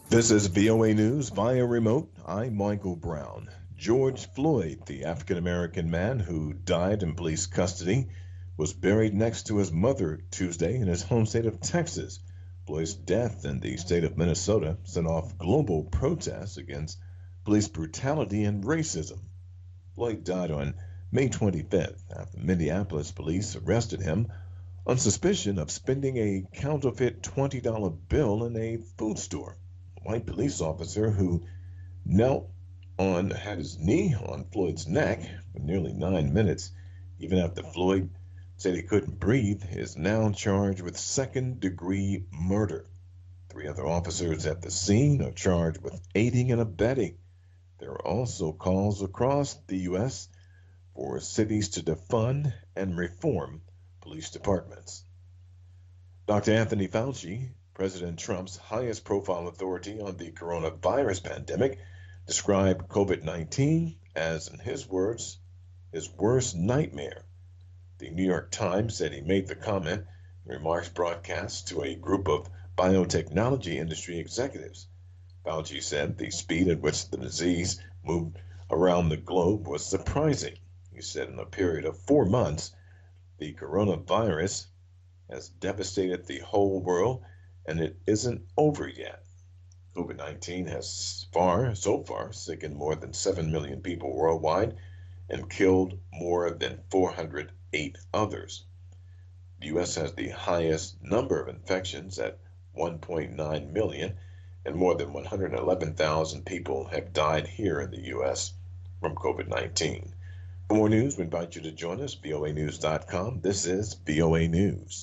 This is VOA News via remote. I'm Michael Brown. George Floyd, the African American man who died in police custody, was buried next to his mother Tuesday in his home state of Texas. Floyd's death in the state of Minnesota set off global protests against police brutality and racism. Floyd died on May 25th after Minneapolis police arrested him on suspicion of spending a counterfeit $20 bill in a food store. A white police officer who knelt on had his knee on Floyd's neck for nearly 9 minutes, even after Floyd said he couldn't breathe, is now charged with second-degree murder. Three other officers at the scene are charged with aiding and abetting. There are also calls across the U.S. for cities to defund and reform police departments. Dr. Anthony Fauci, President Trump's highest profile authority on the coronavirus pandemic, described COVID-19 as, in his words, his worst nightmare. The New York Times said he made the comment in remarks broadcast to a group of biotechnology industry executives. Fauci said the speed at which the disease moved around the globe was surprising. He said in a period of 4 months, the coronavirus has devastated the whole world, and it isn't over yet. COVID-19 has so far sickened more than 7 million people worldwide and killed more than 408 others. The U.S. has the highest number of infections at 1.9 million, and more than 111,000 people have died here in the U.S. from COVID-19. For more news, we invite you to join us, voanews.com. This is VOA News.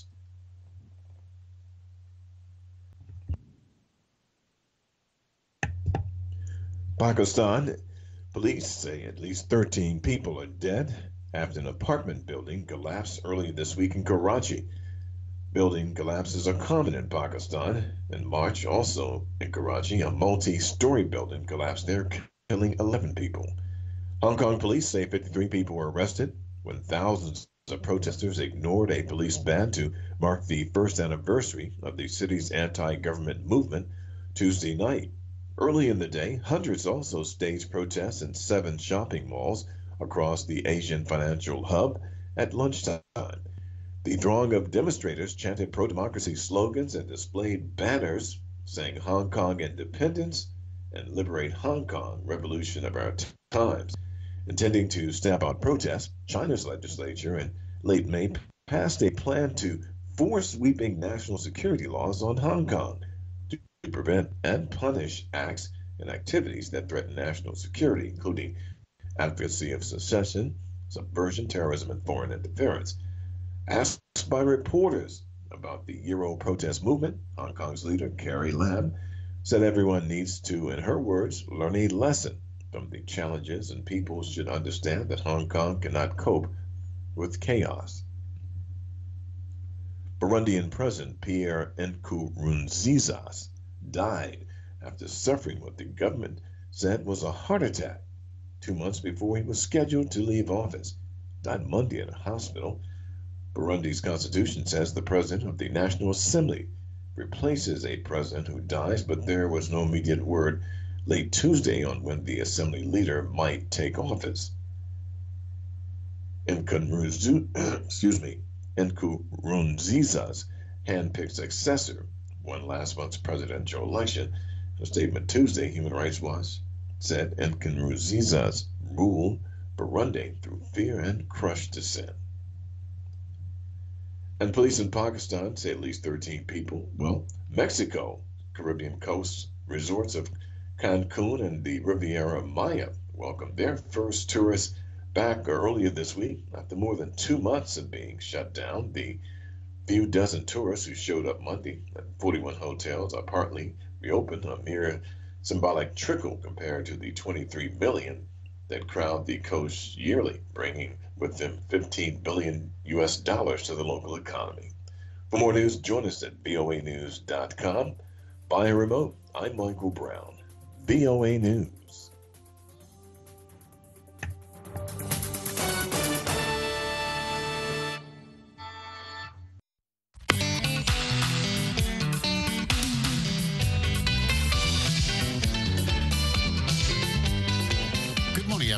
Pakistan police say at least 13 people are dead after an apartment building collapsed early this week in Karachi. Building collapses are common in Pakistan. In March, also in Karachi, a multi-story building collapsed there, killing 11 people. Hong Kong police say 53 people were arrested when thousands of protesters ignored a police ban to mark the first anniversary of the city's anti-government movement Tuesday night. Early in the day, hundreds also staged protests in 7 shopping malls across the Asian financial hub at lunchtime. The throng of demonstrators chanted pro-democracy slogans and displayed banners saying Hong Kong independence and liberate Hong Kong, revolution of our times. Intending to stamp out protests, China's legislature in late May passed a plan to force sweeping national security laws on Hong Kong to prevent and punish acts and activities that threaten national security, including advocacy of secession, subversion, terrorism, and foreign interference. Asked by reporters about the Euro protest movement, Hong Kong's leader, Carrie Lam, said everyone needs to, in her words, learn a lesson from the challenges, and people should understand that Hong Kong cannot cope with chaos. Burundian President Pierre Nkurunziza died after suffering what the government said was a heart attack 2 months before he was scheduled to leave office. Died Monday in a hospital. Burundi's constitution says the president of the National Assembly replaces a president who dies, but there was no immediate word late Tuesday on when the assembly leader might take office. Nkurunziza's hand-picked successor won last month's presidential election. In a statement Tuesday, Human Rights Watch said Nkurunziza's ruled Burundi through fear and crushed dissent. And police in Pakistan say at least 13 people, Mexico, Caribbean coast resorts of Cancun and the Riviera Maya welcomed their first tourists back earlier this week after more than 2 months of being shut down. The few dozen tourists who showed up Monday at 41 hotels are partly reopened, a mere symbolic trickle compared to the 23 million that crowd the coast yearly, bringing with them 15 billion US dollars to the local economy. For more news, join us at voanews.com. By a remote, I'm Michael Brown. VOA News.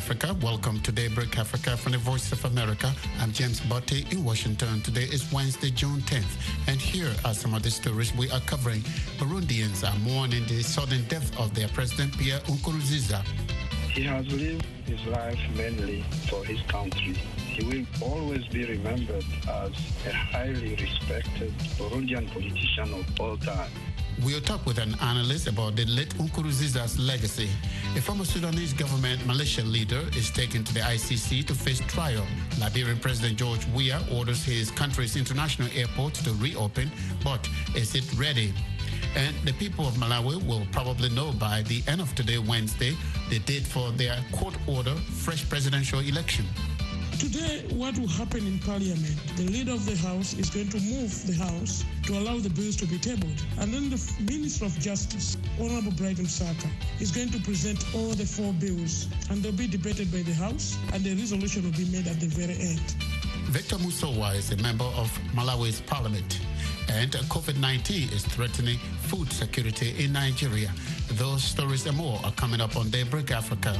Africa. Welcome to Daybreak Africa from the Voice of America. I'm James Botte in Washington. Today is Wednesday, June 10th. And here are some of the stories we are covering. Burundians are mourning the sudden death of their president, Pierre Nkurunziza. He has lived his life mainly for his country. He will always be remembered as a highly respected Burundian politician of all time. We'll talk with an analyst about the late Nkurunziza's legacy. A former Sudanese government militia leader is taken to the ICC to face trial. Liberian President George Weah orders his country's international airport to reopen, but is it ready? And the people of Malawi will probably know by the end of today, Wednesday, the date for their court-order fresh presidential election. Today, what will happen in Parliament? The leader of the House is going to move the House to allow the bills to be tabled. And then the Minister of Justice, Honorable Brighton Saka, is going to present all the 4 bills. And they'll be debated by the House, and the resolution will be made at the very end. Victor Musowa is a member of Malawi's parliament. And COVID-19 is threatening food security in Nigeria. Those stories and more are coming up on Daybreak Africa.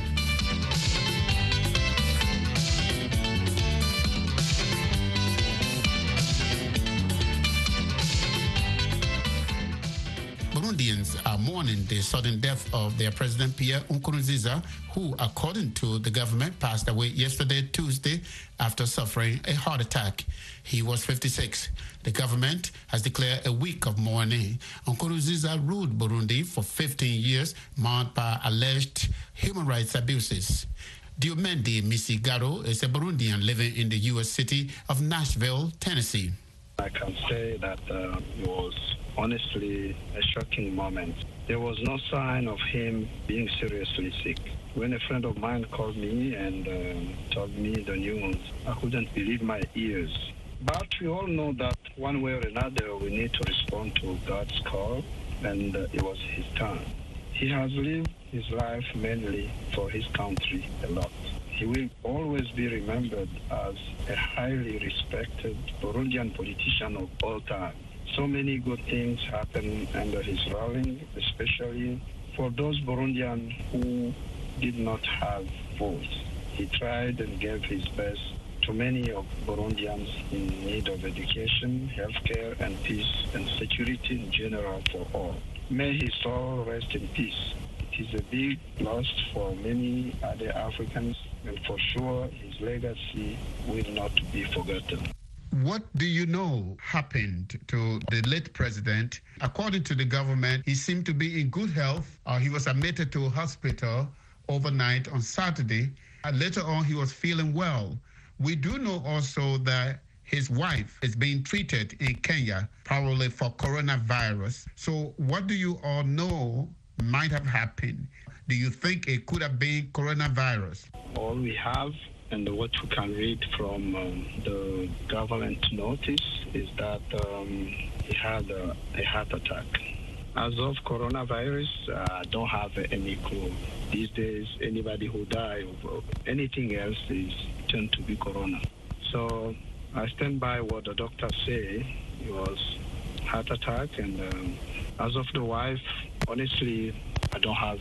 Burundians are mourning the sudden death of their president, Pierre Nkurunziza, who, according to the government, passed away yesterday, Tuesday, after suffering a heart attack. He was 56. The government has declared a week of mourning. Nkurunziza ruled Burundi for 15 years, marked by alleged human rights abuses. Diomende Misigaro is a Burundian living in the U.S. city of Nashville, Tennessee. I can say that it was honestly a shocking moment. There was no sign of him being seriously sick. When a friend of mine called me and told me the news, I couldn't believe my ears. But we all know that one way or another we need to respond to God's call, and it was his turn. He has lived his life mainly for his country a lot. He will always be remembered as a highly respected Burundian politician of all time. So many good things happened under his ruling, especially for those Burundians who did not have voice. He tried and gave his best to many of Burundians in need of education, healthcare, and peace and security in general for all. May his soul rest in peace. It is a big loss for many other Africans, and for sure his legacy will not be forgotten. What do you know happened to the late president? According to the government, he seemed to be in good health. He was admitted to a hospital overnight on Saturday. Later on, he was feeling well. We do know also that his wife is being treated in Kenya, probably for coronavirus. So what do you all know might have happened? Do you think it could have been coronavirus? All we have and what we can read from the government notice is that he had a heart attack. As of coronavirus, I don't have any clue. These days, anybody who dies of anything else is tend to be corona. So I stand by what the doctors say. It was heart attack, and as of the wife, honestly, I don't have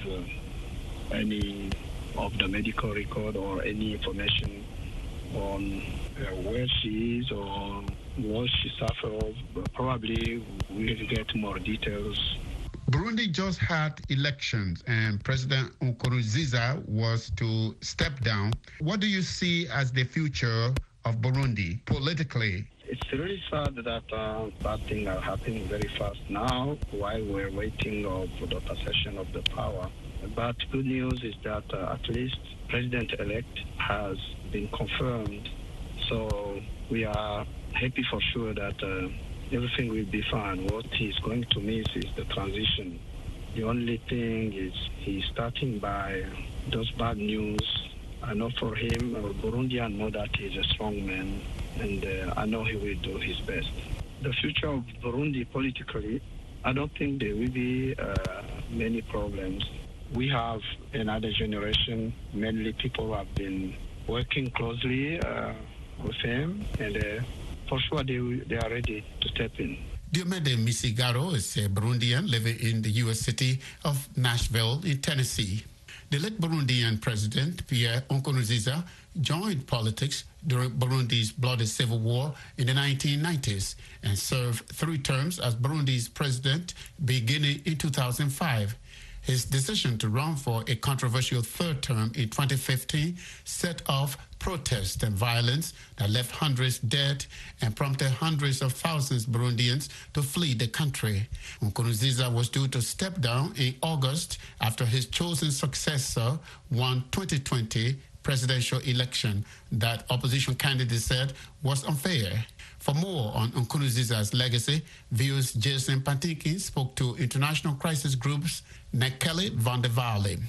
any of the medical record or any information on where she is or what she suffered. But probably we'll get more details. Burundi just had elections and President Nkurunziza was to step down. What do you see as the future of Burundi politically? It's really sad that bad things are happening very fast now while we're waiting for the possession of the power. But good news is that at least President-elect has been confirmed. So we are happy for sure that everything will be fine. What he's going to miss is the transition. The only thing is he's starting by those bad news. I know for him, Burundian know that he's a strong man, and I know he will do his best. The future of Burundi politically, I don't think there will be many problems. We have another generation, mainly people who have been working closely with him, and for sure they are ready to step in. Diomede Misigaro is a Burundian living in the U.S. city of Nashville in Tennessee. The late Burundian president, Pierre Nkurunziza, joined politics during Burundi's bloody civil war in the 1990s and served 3 terms as Burundi's president beginning in 2005. His decision to run for a controversial 3rd term in 2015 set off protests and violence that left hundreds dead and prompted hundreds of thousands of Burundians to flee the country. Nkurunziza was due to step down in August after his chosen successor won 2020 presidential election that opposition candidates said was unfair. For more on Nkurunziza's legacy, VOA's Jason Pantinkin spoke to International Crisis Group's Nekele van der Walle.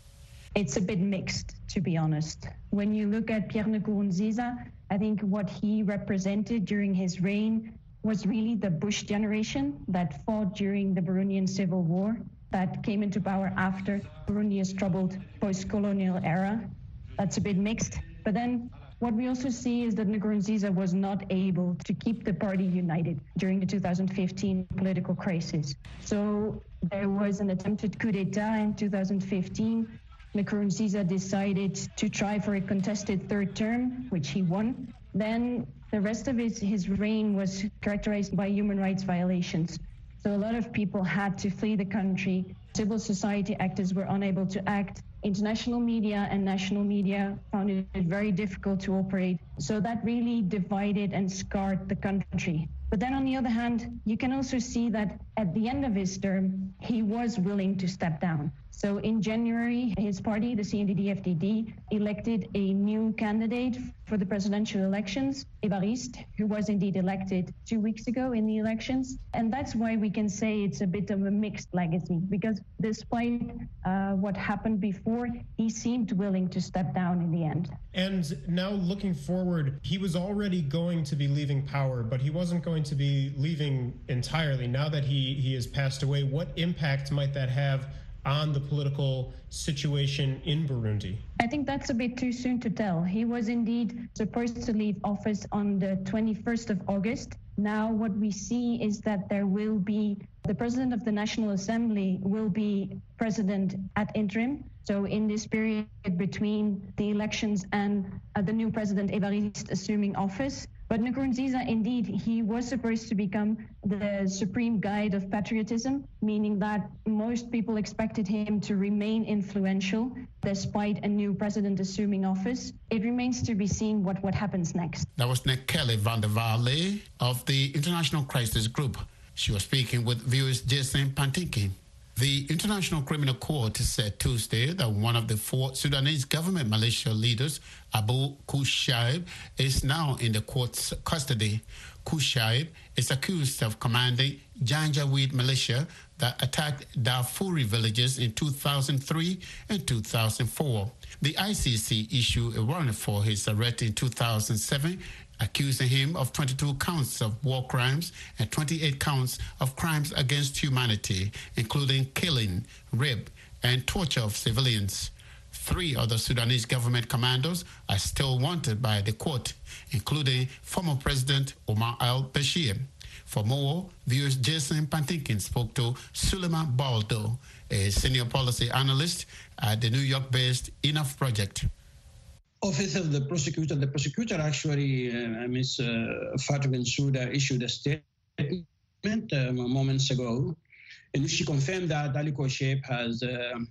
It's a bit mixed, to be honest. When you look at Pierre Nkurunziza, I think what he represented during his reign was really the Bush generation that fought during the Burundian Civil War, that came into power after Burundi's troubled post-colonial era. That's a bit mixed. But then what we also see is that Nkurunziza was not able to keep the party united during the 2015 political crisis. So there was an attempted coup d'etat in 2015. Nkurunziza decided to try for a contested 3rd term, which he won. Then the rest of his reign was characterized by human rights violations. So a lot of people had to flee the country. Civil society actors were unable to act. International media and national media found it very difficult to operate. So that really divided and scarred the country. But then on the other hand, you can also see that at the end of his term, he was willing to step down. So in January, his party, the CNDD-FDD, elected a new candidate for the presidential elections, Évariste, who was indeed elected 2 weeks ago in the elections. And that's why we can say it's a bit of a mixed legacy, because despite what happened before, he seemed willing to step down in the end. And now looking forward, he was already going to be leaving power, but he wasn't going to be leaving entirely. Now that he has passed away, what impact might that have on the political situation in Burundi? I think that's a bit too soon to tell. He was indeed supposed to leave office on the 21st of August. Now what we see is that there will be, the President of the National Assembly will be president ad interim. So in this period between the elections and the new president Évariste assuming office. But Nkurunziza, indeed, he was supposed to become the supreme guide of patriotism, meaning that most people expected him to remain influential despite a new president assuming office. It remains to be seen what happens next. That was Nekele van der Walle of the International Crisis Group. She was speaking with VOA's Jason Pantinkin. The International Criminal Court said Tuesday that one of the 4 Sudanese government militia leaders, Abu Kushaib, is now in the court's custody. Kushaib is accused of commanding Janjaweed militia that attacked Darfuri villages in 2003 and 2004. The ICC issued a warrant for his arrest in 2007, accusing him of 22 counts of war crimes and 28 counts of crimes against humanity, including killing, rape, and torture of civilians. 3 other Sudanese government commandos are still wanted by the court, including former President Omar al-Bashir. For more, viewers Jason Pantinkin spoke to Suleiman Baldo, a senior policy analyst at the New York-based Enough Project. Office of the prosecutor actually, Ms. Fatou Bensouda, issued a statement moments ago in which she confirmed that Ali Kushaib has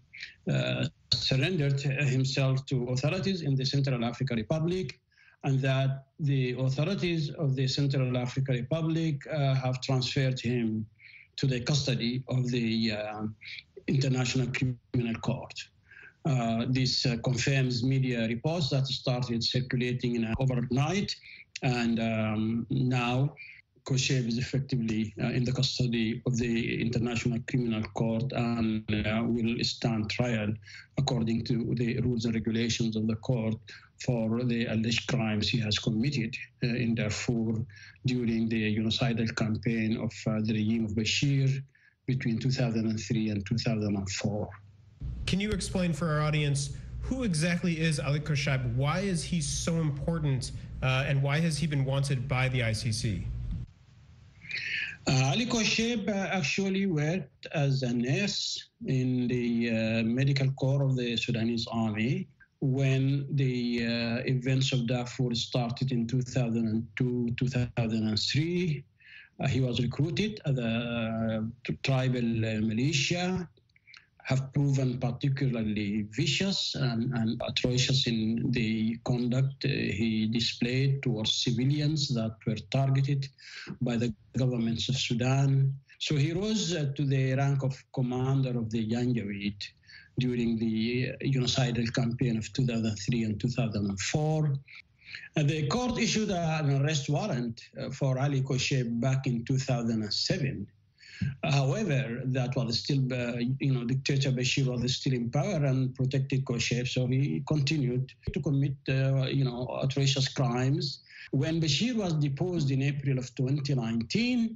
surrendered himself to authorities in the Central African Republic, and that the authorities of the Central African Republic have transferred him to the custody of the International Criminal Court. This confirms media reports that started circulating overnight, and now Kushaib is effectively in the custody of the International Criminal Court and will stand trial according to the rules and regulations of the court for the alleged crimes he has committed in Darfur during the genocidal campaign of the regime of Bashir between 2003 and 2004. Can you explain for our audience who exactly is Ali Kushaib? Why is he so important, and why has he been wanted by the ICC? Ali Kosheb actually worked as a nurse in the medical corps of the Sudanese army when the events of Darfur started in 2002, 2003. He was recruited as a tribal militia, have proven particularly vicious and atrocious in the conduct he displayed towards civilians that were targeted by the governments of Sudan. So he rose to the rank of commander of the Janjaweed during the genocidal campaign of 2003 and 2004. The court issued an arrest warrant for Ali Kosheb back in 2007. However, that was still, Dictator Bashir was still in power and protected Kosheb, so he continued to commit, atrocious crimes. When Bashir was deposed in April of 2019,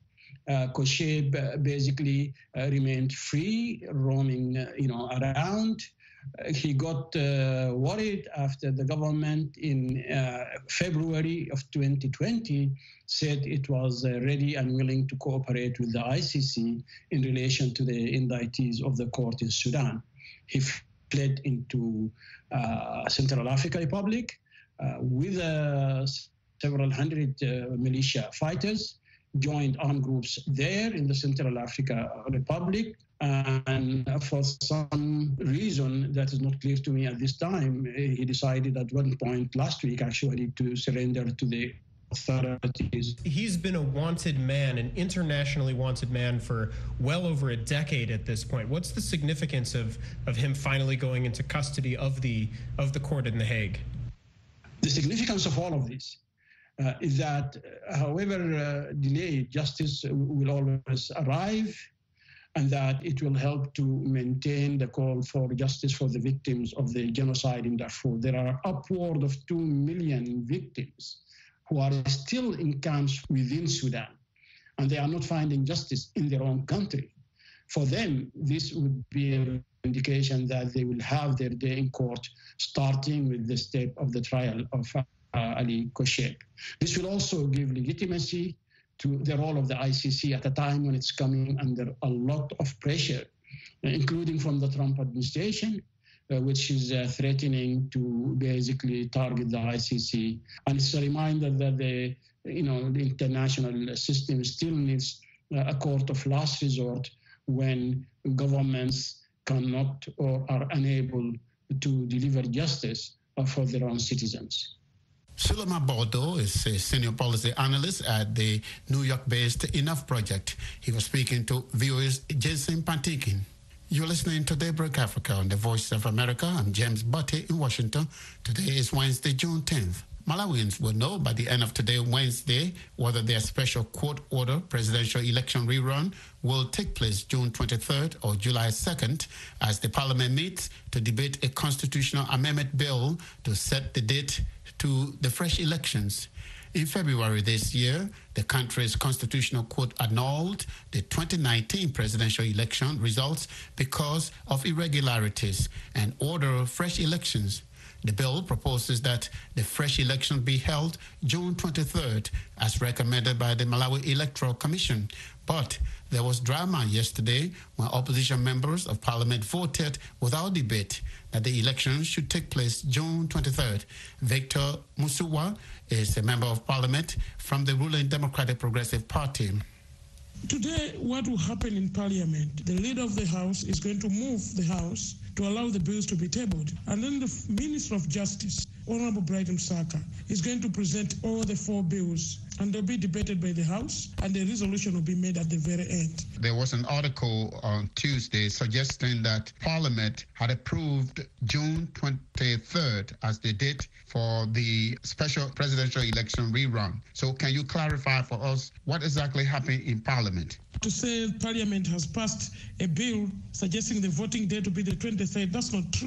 Kosheb basically remained free, roaming, around. He got worried after the government in February of 2020 said it was ready and willing to cooperate with the ICC in relation to the indictees of the court in Sudan. He fled into Central African Republic with several hundred militia fighters, joined armed groups there in the Central African Republic. And for some reason that is not clear to me at this time, he decided at one point last week actually to surrender to the authorities. He's been a wanted man, an internationally wanted man for well over a decade at this point. What's the significance of him finally going into custody of the court in The Hague? The significance of all of this is that however delayed, justice will always arrive, and that it will help to maintain the call for justice for the victims of the genocide in Darfur. There are upward of 2 million victims who are still in camps within Sudan, and they are not finding justice in their own country. For them, this would be an indication that they will have their day in court, starting with the step of the trial of Ali Kosheb. This will also give legitimacy to the role of the ICC at a time when it's coming under a lot of pressure, including from the Trump administration, which is threatening to basically target the ICC. And it's a reminder that the international system still needs a court of last resort when governments cannot or are unable to deliver justice for their own citizens. Suleiman Bordeaux is a senior policy analyst at the New York-based Enough Project. He was speaking to VOA's Jason Pantikin. You're listening to Daybreak Africa on the Voice of America. I'm James Butte in Washington. Today is Wednesday, June 10th. Malawians will know by the end of today, Wednesday, whether their special court order presidential election rerun will take place June 23rd or July 2nd as the parliament meets to debate a constitutional amendment bill to set the date to the fresh elections. In February this year, the country's constitutional court annulled the 2019 presidential election results because of irregularities and ordered fresh elections. The bill proposes that the fresh election be held June 23rd, as recommended by the Malawi Electoral Commission. But there was drama yesterday when opposition members of parliament voted without debate that the elections should take place June 23rd. Victor Musuwa is a member of parliament from the ruling Democratic Progressive Party. Today, what will happen in Parliament? The leader of the House is going to move the House to allow the bills to be tabled. And then the Minister of Justice, Honorable Brighton Saka, is going to present all the 4 bills, and they'll be debated by the House, and the resolution will be made at the very end. There was an article on Tuesday suggesting that Parliament had approved June 23rd as the date for the special presidential election rerun. So can you clarify for us what exactly happened in Parliament? To say Parliament has passed a bill suggesting the voting date to be the 23rd, that's not true.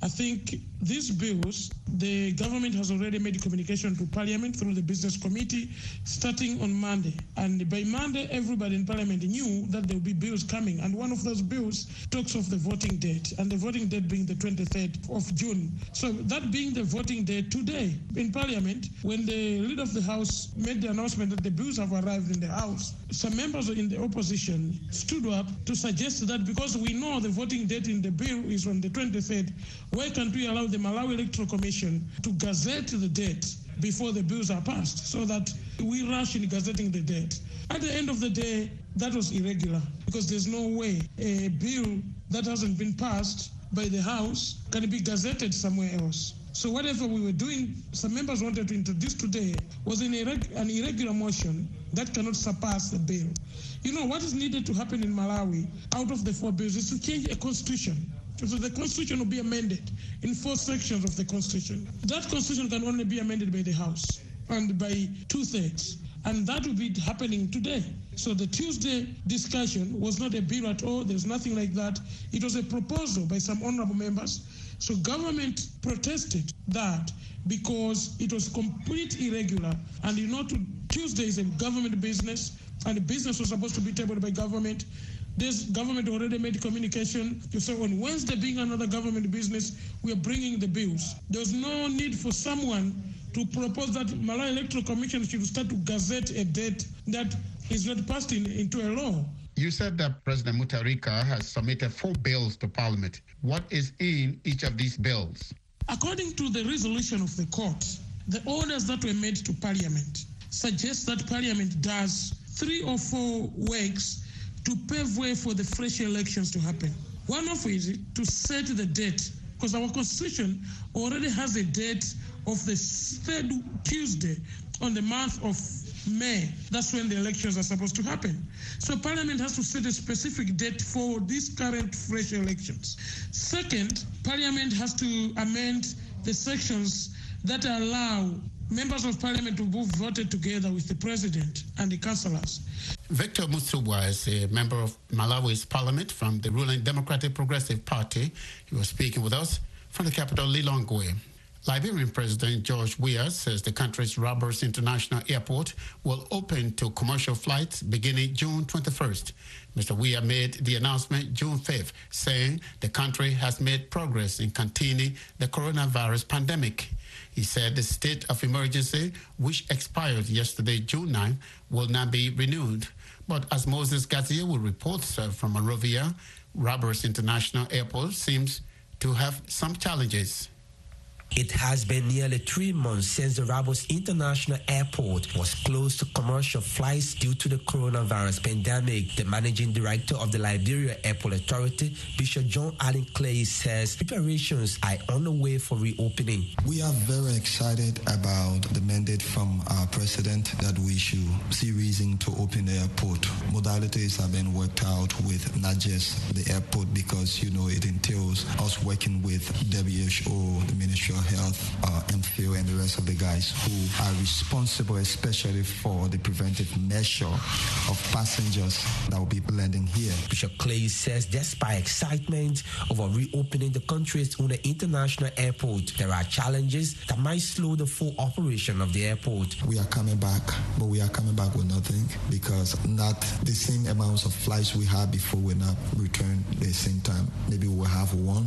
I think these bills, the government has already made communication to Parliament through the Business Committee starting on Monday. And by Monday, everybody in Parliament knew that there will be bills coming. And one of those bills talks of the voting date, and the voting date being the 23rd of June. So that being the voting date today in Parliament, when the leader of the House made the announcement that the bills have arrived in the House, some members in the opposition stood up to suggest that because we know the voting date in the bill is on the 23rd, why can't we allow the Malawi Electoral Commission to gazette the date before the bills are passed so that we rush in gazetting the date? At the end of the day, that was irregular because there's no way a bill that hasn't been passed by the House can be gazetted somewhere else. So whatever we were doing, some members wanted to introduce today was an irregular motion that cannot surpass the bill. You know, what is needed to happen in Malawi out of the 4 bills is to change a constitution. So the constitution will be amended in 4 sections of the constitution. That constitution can only be amended by the House and by 2/3. And that will be happening today. So the Tuesday discussion was not a bill at all. There's nothing like that. It was a proposal by some honorable members. So government protested that because it was completely irregular. And you know, Tuesday is a government business, and the business was supposed to be tabled by government. This government already made communication to say on Wednesday, being another government business, we are bringing the bills. There's no need for someone to propose that Malawi Electoral Commission should start to gazette a date that is not passed into a law. You said that President Mutharika has submitted 4 bills to Parliament. What is in each of these bills? According to the resolution of the court, the orders that were made to Parliament suggest that Parliament does 3 or 4 works to pave way for the fresh elections to happen. One of it is to set the date, because our constitution already has a date of the 3rd Tuesday on the month of May. That's when the elections are supposed to happen. So Parliament has to set a specific date for these current fresh elections. Second, Parliament has to amend the sections that allow members of Parliament to be voted together with the President and the councillors. Victor Mutsubwa is a member of Malawi's Parliament from the ruling Democratic Progressive Party. He was speaking with us from the capital, Lilongwe. Liberian President George Weah says the country's Roberts International Airport will open to commercial flights beginning June 21st. Mr. Weah made the announcement June 5th, saying the country has made progress in containing the coronavirus pandemic. He said the state of emergency, which expired yesterday, June 9, will not be renewed. But as Moses Gazia will report from Monrovia, Roberts International Airport seems to have some challenges. It has been nearly 3 months since the Roberts International Airport was closed to commercial flights due to the coronavirus pandemic. The managing director of the Liberia Airport Authority, Bishop John Allen Clay, says preparations are on the way for reopening. We are very excited about the mandate from our president that we should see reason to open the airport. Modalities have been worked out with not just the airport because, it entails us working with WHO, the Ministry of Health, MPhil, and the rest of the guys who are responsible especially for the preventive measure of passengers that will be landing here. Bishop Clay says despite excitement over reopening the country's own international airport, there are challenges that might slow the full operation of the airport. We are coming back, but we are coming back with nothing because not the same amounts of flights we had before will not return at the same time. Maybe we'll have one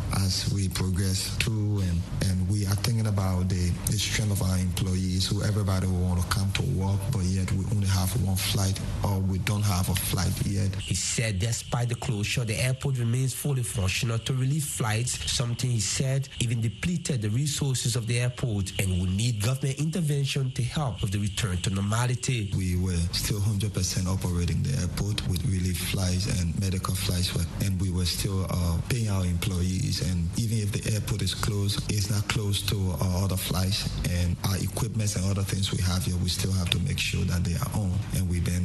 as we progress through and we are thinking about the strength of our employees, who everybody will want to come to work, but yet we only have one flight or we don't have a flight yet. He said despite the closure, the airport remains fully functional to relieve flights, something he said even depleted the resources of the airport and will need government intervention to help with the return to normality. We were still 100% operating the airport with relief flights and medical flights, and we were still paying our employees, and even if the airport is closed, it's not close to other flights, and our equipment and other things we have here, we still have to make sure that they are on, and we've been encouraged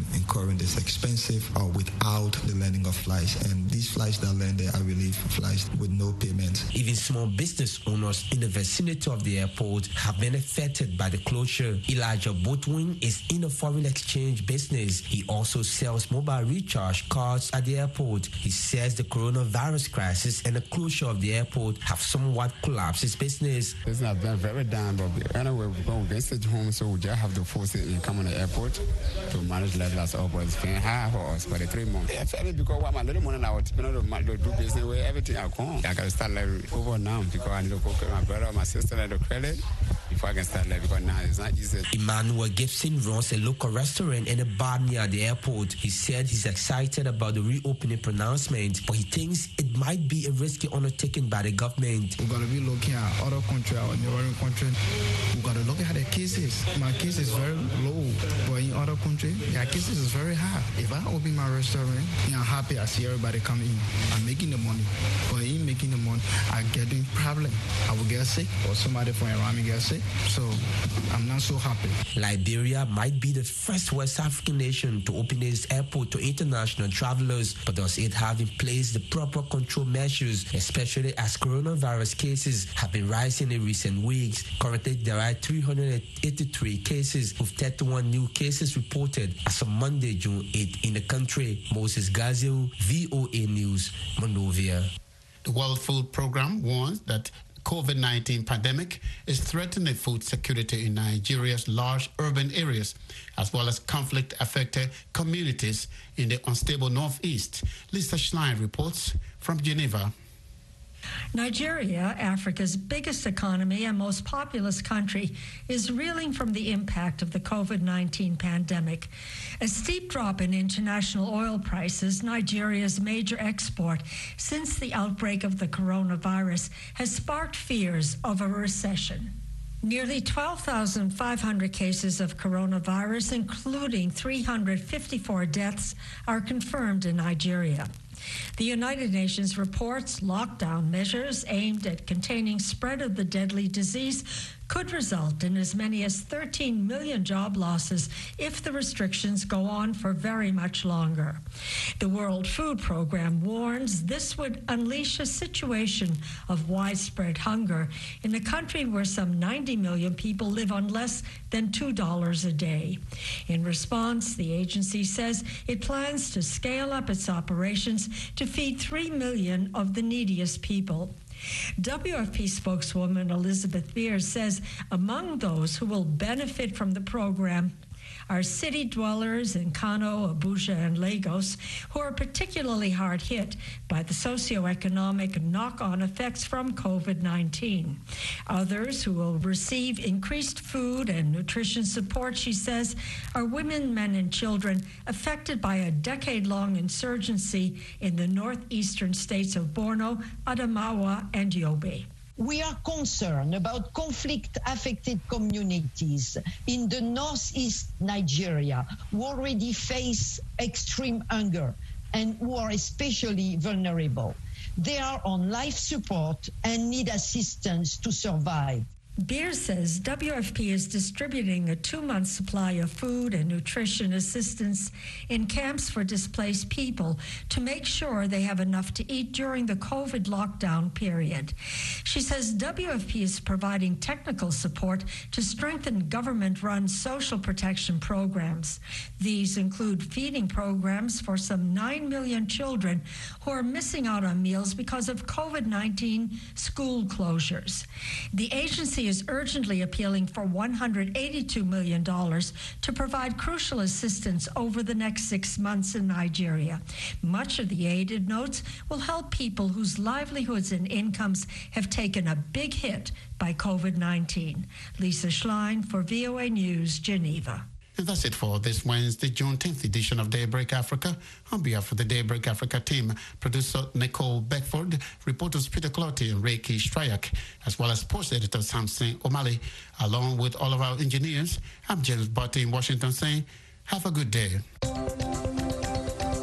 foreign is expensive without the landing of flights. And these flights that land there are really flights with no payment. Even small business owners in the vicinity of the airport have been affected by the closure. Elijah Boatwin is in the foreign exchange business. He also sells mobile recharge cards at the airport. He says the coronavirus crisis and the closure of the airport have somewhat collapsed his business. It's not been very down, but anyway, we're going to visit home, so we just have to force it and come on the airport to manage levels up. It's been hard for us for the 3 months. I felt it because my little money now, you know, to do business with everything I come. I got to start like over now because I need to go to my brother or my sister and the credit before I can start like, because now it's not easy. Emmanuel Gibson runs a local restaurant and a bar near the airport. He said he's excited about the reopening pronouncement, but he thinks it might be a risky undertaking by the government. We've got to be looking at other countries, our neighboring countries. We've got to look at the cases. My case is very low, but in other countries, their cases is very high. If I open my restaurant, I'm happy I see everybody come in. I'm making the money. But in making the money, I'm getting problem. I will get sick or somebody from around me get sick. So I'm not so happy. Liberia might be the first West African nation to open its airport to international travelers, but does it have in place the proper control measures, especially as coronavirus cases have been rising in recent weeks? Currently, there are 383 cases with 31 new cases reported as of Monday, June 8 in the country. Moses Gazio, VOA News, Monrovia. The World Food Programme warns that COVID-19 pandemic is threatening food security in Nigeria's large urban areas, as well as conflict-affected communities in the unstable northeast. Lisa Schlein reports from Geneva. Nigeria, Africa's biggest economy and most populous country, is reeling from the impact of the COVID-19 pandemic. A steep drop in international oil prices, Nigeria's major export since the outbreak of the coronavirus, has sparked fears of a recession. Nearly 12,500 cases of coronavirus, including 354 deaths, are confirmed in Nigeria. The United Nations reports lockdown measures aimed at containing spread of the deadly disease could result in as many as 13 million job losses if the restrictions go on for very much longer. The World Food Programme warns this would unleash a situation of widespread hunger in a country where some 90 million people live on less than $2 a day. In response, the agency says it plans to scale up its operations to feed 3 million of the neediest people. WFP spokeswoman Elizabeth Beers says among those who will benefit from the program are city dwellers in Kano, Abuja, and Lagos, who are particularly hard hit by the socioeconomic knock-on effects from COVID-19. Others who will receive increased food and nutrition support, she says, are women, men, and children affected by a decade-long insurgency in the northeastern states of Borno, Adamawa, and Yobe. We are concerned about conflict-affected communities in the northeast Nigeria who already face extreme hunger and who are especially vulnerable. They are on life support and need assistance to survive. Beers says WFP is distributing a 2-month supply of food and nutrition assistance in camps for displaced people to make sure they have enough to eat during the COVID lockdown period. She says WFP is providing technical support to strengthen government-run social protection programs. These include feeding programs for some 9 million children who are missing out on meals because of COVID-19 school closures. The agency is urgently appealing for $182 million to provide crucial assistance over the next 6 months in Nigeria. Much of the aid, it notes, will help people whose livelihoods and incomes have taken a big hit by COVID-19. Lisa Schlein for VOA News, Geneva. And that's it for this Wednesday, June 10th edition of Daybreak Africa. On behalf of the Daybreak Africa team, producer Nicole Beckford, reporters Peter Clotty and Reiki Stryak, as well as sports editor Samson O'Malley, along with all of our engineers, I'm James Barty in Washington saying, have a good day.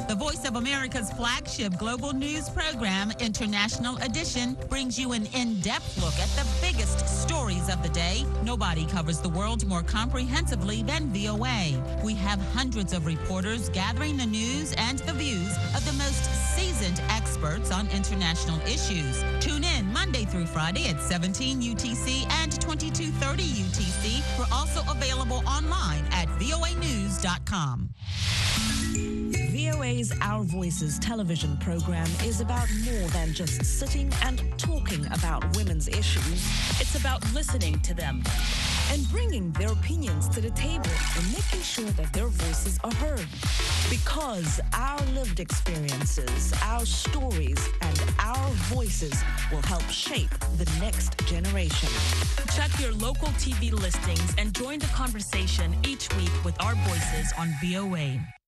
The Voice of America's flagship global news program, International Edition, brings you an in-depth look at the biggest stories of the day. Nobody covers the world more comprehensively than VOA. We have hundreds of reporters gathering the news and the views of the most seasoned experts on international issues. Tune in Monday through Friday at 17 UTC and 2230 UTC. We're also available online at voanews.com. VOA's Our Voices television program is about more than just sitting and talking about women's issues. It's about listening to them and bringing their opinions to the table and making sure that their voices are heard. Because our lived experiences, our stories, and our voices will help shape the next generation. Check your local TV listings and join the conversation each week with our voices on VOA.